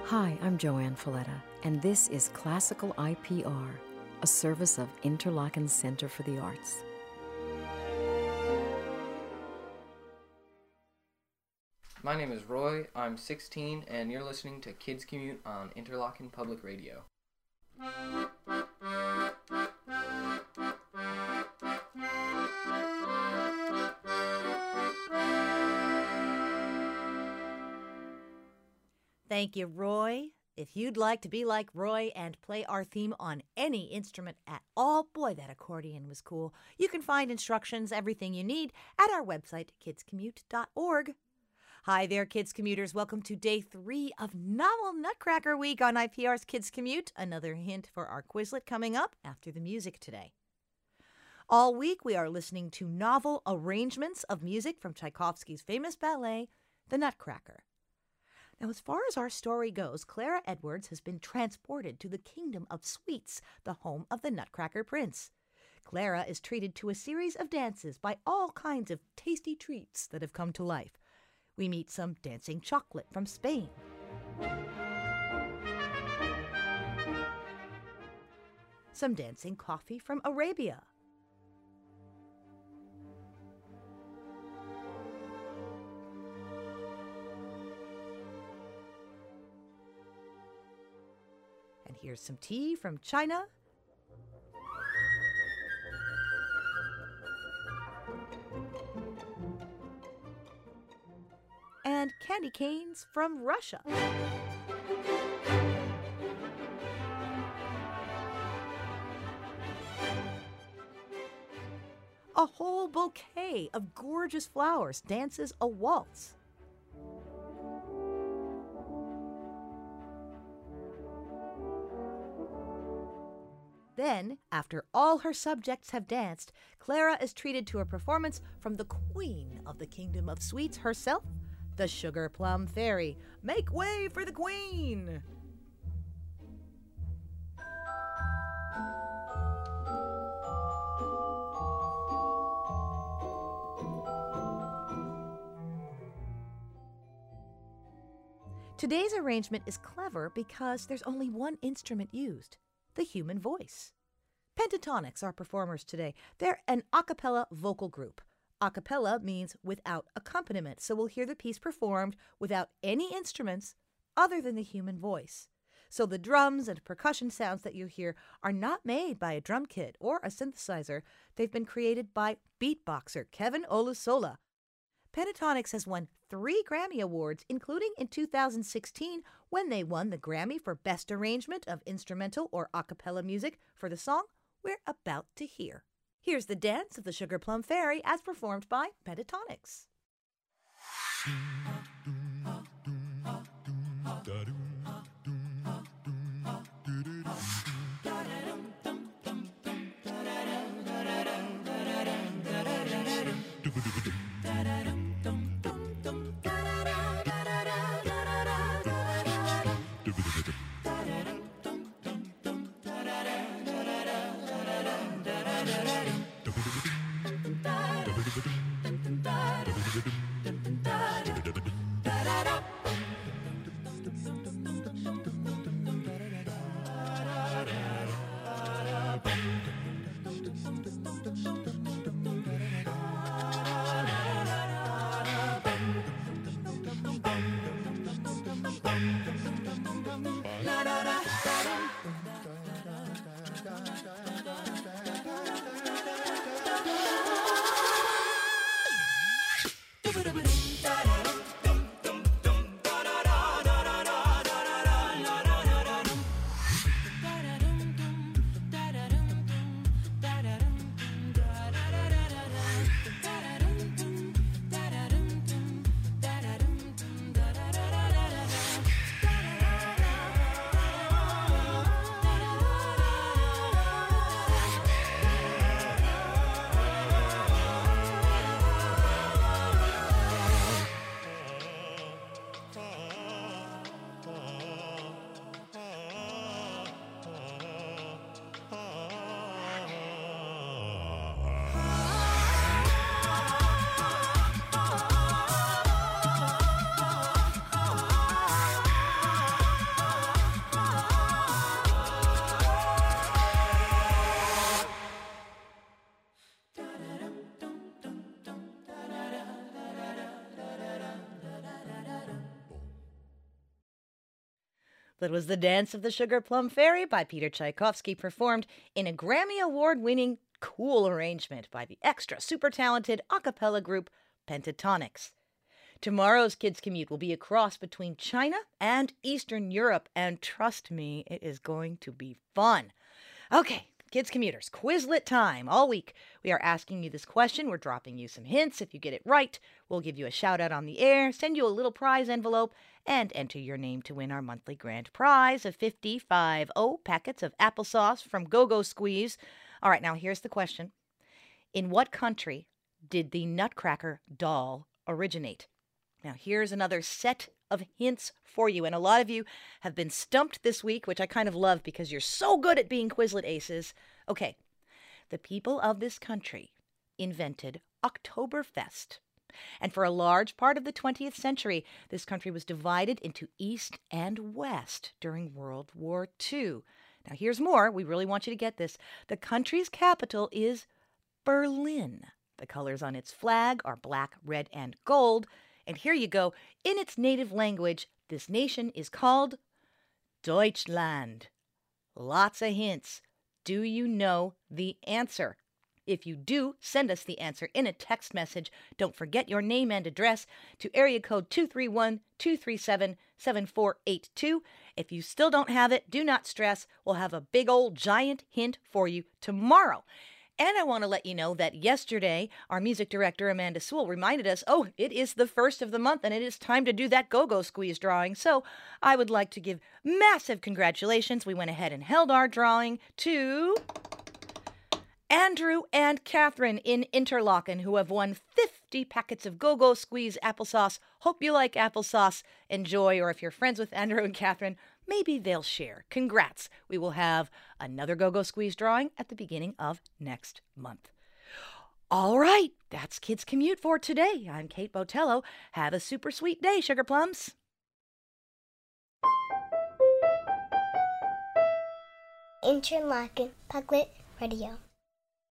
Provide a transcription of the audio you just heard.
Hi, I'm Joanne Folletta, and this is Classical IPR, a service of Interlochen Center for the Arts. My name is Roy, I'm 16, and you're listening to Kids Commute on Interlochen Public Radio. Thank you, Roy. If you'd like to be like Roy and play our theme on any instrument at all, boy, that accordion was cool. You can find instructions, everything you need, at our website, kidscommute.org. Hi there, Kids Commuters. Welcome to Day 3 of Novel Nutcracker Week on IPR's Kids Commute. Another hint for our Quizlet coming up after the music today. All week, we are listening to novel arrangements of music from Tchaikovsky's famous ballet, The Nutcracker. Now, as far as our story goes, Clara Edwards has been transported to the Kingdom of Sweets, the home of the Nutcracker Prince. Clara is treated to a series of dances by all kinds of tasty treats that have come to life. We meet some dancing chocolate from Spain. Some dancing coffee from Arabia. And here's some tea from China. And candy canes from Russia. A whole bouquet of gorgeous flowers dances a waltz. Then, after all her subjects have danced, Clara is treated to a performance from the Queen of the Kingdom of Sweets herself, the Sugar Plum Fairy. Make way for the Queen! Today's arrangement is clever because there's only one instrument used, the human voice. Pentatonics are performers today. They're an a cappella vocal group. A cappella means without accompaniment, so we'll hear the piece performed without any instruments other than the human voice. So the drums and percussion sounds that you hear are not made by a drum kit or a synthesizer. They've been created by beatboxer Kevin Olusola. Pentatonics has won 3 Grammy Awards, including in 2016 when they won the Grammy for Best Arrangement of Instrumental or A Cappella Music for the song we're about to hear. Here's the dance of the Sugar Plum Fairy as performed by Pentatonics. That was The Dance of the Sugar Plum Fairy by Peter Tchaikovsky, performed in a Grammy Award-winning cool arrangement by the extra super talented a cappella group Pentatonix. Tomorrow's Kids Commute will be a cross between China and Eastern Europe, and trust me, it is going to be fun. Okay, Kids Commuters, Quizlet time. All week, we are asking you this question. We're dropping you some hints. If you get it right, we'll give you a shout-out on the air, send you a little prize envelope, and enter your name to win our monthly grand prize of 55 packets of applesauce from Go-Go Squeeze. All right, now here's the question. In what country did the Nutcracker doll originate? Now, here's another set of hints for you. And a lot of you have been stumped this week, which I kind of love because you're so good at being Quizlet aces. Okay, the people of this country invented Oktoberfest. And for a large part of the 20th century, this country was divided into East and West during World War II. Now, here's more. We really want you to get this. The country's capital is Berlin. The colors on its flag are black, red, and gold. And here you go. In its native language, this nation is called Deutschland. Lots of hints. Do you know the answer? If you do, send us the answer in a text message. Don't forget your name and address to area code 231-237-7482. If you still don't have it, do not stress. We'll have a big old giant hint for you tomorrow. And I want to let you know that yesterday, our music director, Amanda Sewell, reminded us, it is the first of the month and it is time to do that Go-Go Squeeze drawing. So I would like to give massive congratulations. We went ahead and held our drawing to Andrew and Catherine in Interlaken, who have won 50 packets of Go-Go Squeeze applesauce. Hope you like applesauce. Enjoy, or if you're friends with Andrew and Catherine, maybe they'll share. Congrats. We will have another Go-Go Squeeze drawing at the beginning of next month. All right, that's Kids Commute for today. I'm Kate Botello. Have a super sweet day, Sugar Plums. Interlaken Public Radio.